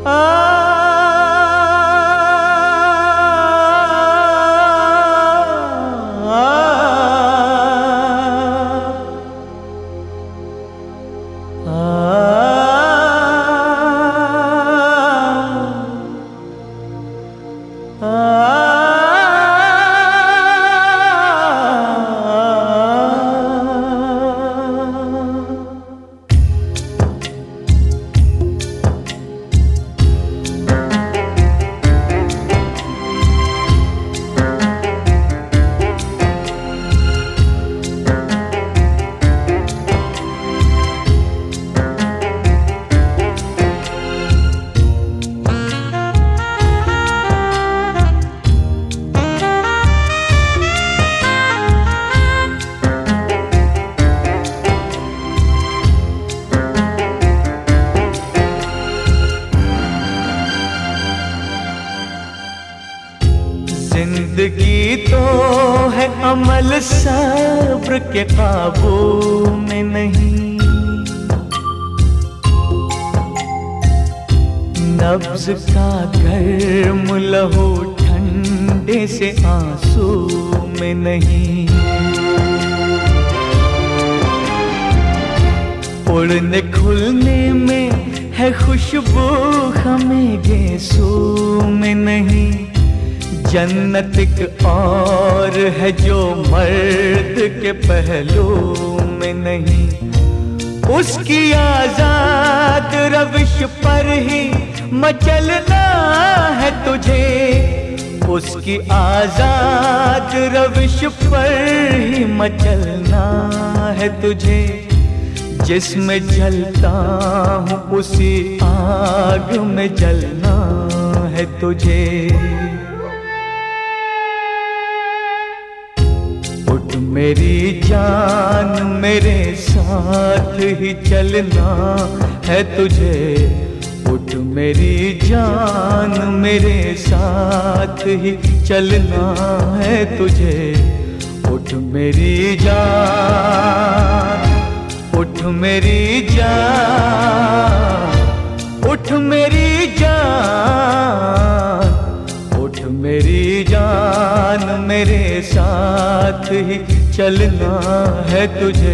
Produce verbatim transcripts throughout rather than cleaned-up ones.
जिंदगी तो है अमल सब्र के काबू में नहीं, नब्ज का गर्म लहू ठंडे से आंसू में नहीं, उड़ने खुलने में है खुशबू हमें गेसू में नहीं, जन्नत एक और है जो मर्द के पहलू में नहीं, उसकी आजाद रविश पर ही मचलना है तुझे, उसकी आजाद रविश पर ही मचलना है तुझे, जिसमें जलता हूँ उसी आग में जलना है तुझे। उठ मेरी जान मेरे साथ ही चलना है तुझे, उठ मेरी जान मेरे साथ ही चलना है तुझे, उठ मेरी जान, उठ मेरी जान, उठ मेरी जान, उठ मेरी जान मेरे साथ ही चलना है तुझे।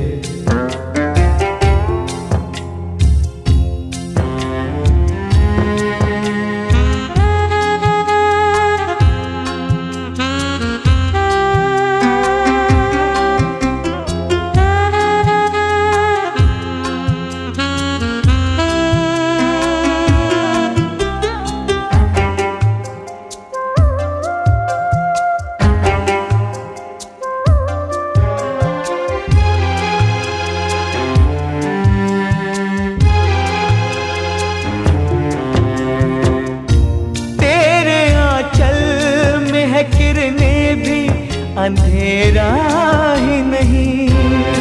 अंधेरा ही नहीं,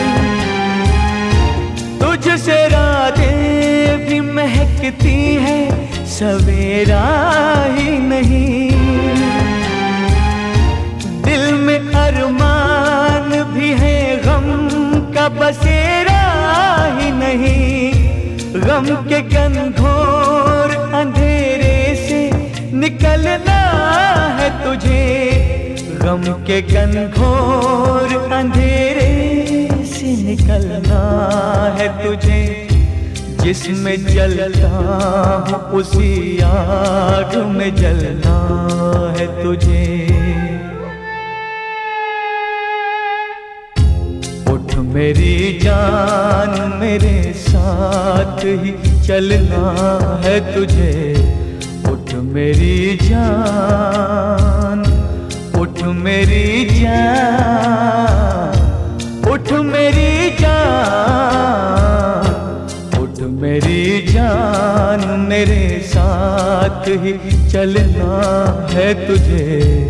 तुझसे रातें भी महकती है सवेरा ही नहीं, दिल में अरमान भी है गम का बसेरा ही नहीं, गम के घनघोर अंधेरे से निकलना है तुझे, गम के घनघोर अंधेरे से निकलना है तुझे, जिसमें जलता हूँ उसी आग में जलना है तुझे। उठ मेरी जान मेरे साथ ही चलना है तुझे, उठ मेरी जान, उठ मेरी जान, उठ मेरी जान, उठ मेरी जान मेरे साथ ही चलना है तुझे।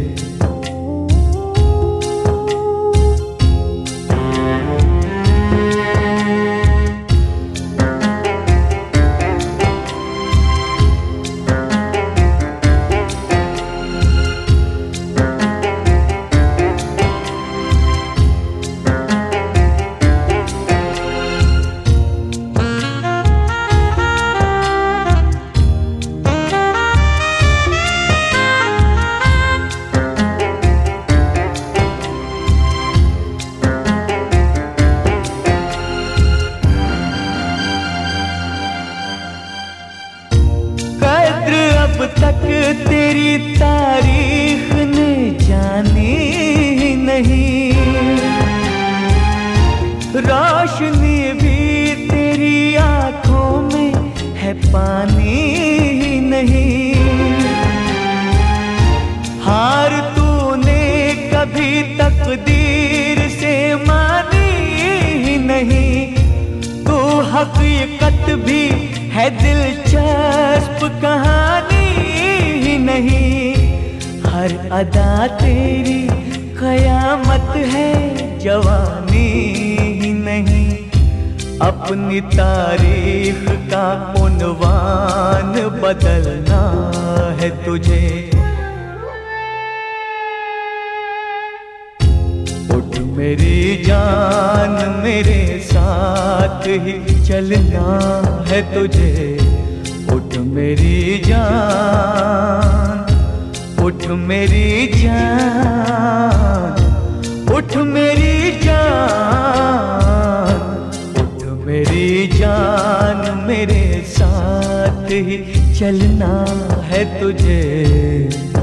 तक तेरी तारीख ने जानी नहीं, रोशनी भी तेरी आंखों में है पानी नहीं। हार तूने कभी तकदीर से मानी नहीं, तू हकीकत भी है दिलचस्प कहानी नहीं। हर अदा तेरी कयामत है जवानी नहीं, अपनी तारीख का उन्वान बदलना है तुझे। उठ मेरी जान मेरे साथ ही चलना है तुझे, उठ मेरी जान, उठ मेरी जान, उठ मेरी जान, उठ मेरी जान मेरे साथ ही चलना है तुझे।